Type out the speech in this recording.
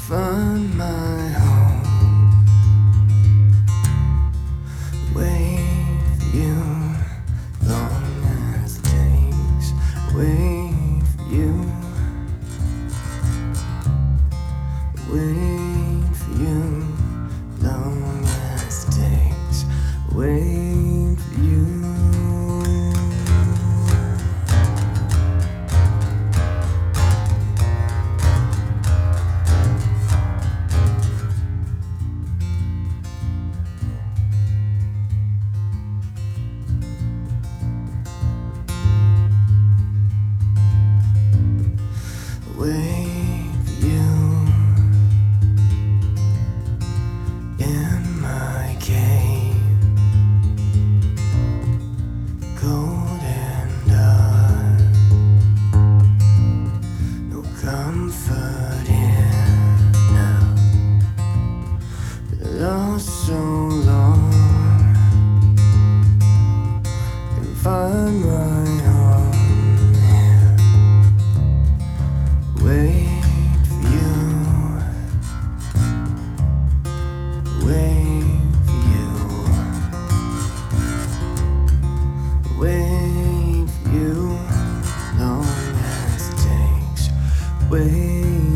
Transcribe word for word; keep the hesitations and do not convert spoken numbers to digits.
find my home with you, long as it takes. With you, wait for you, long as it takes. Wait for you. With you in my cave, cold and dark, no comfort in now. Been lost so long, can find my home. Wait for you, wait for you, wait for you, long as it takes. Wait.